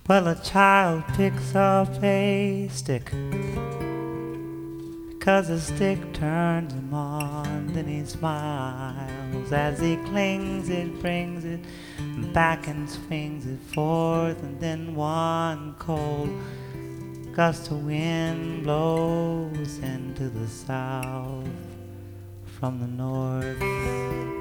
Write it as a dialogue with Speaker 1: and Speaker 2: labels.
Speaker 1: Well, a child picks up a stick because the stick turns him on. Then he smiles as he clings it, brings it back and swings it forth. And then one cold gust of wind blows into the south from the north.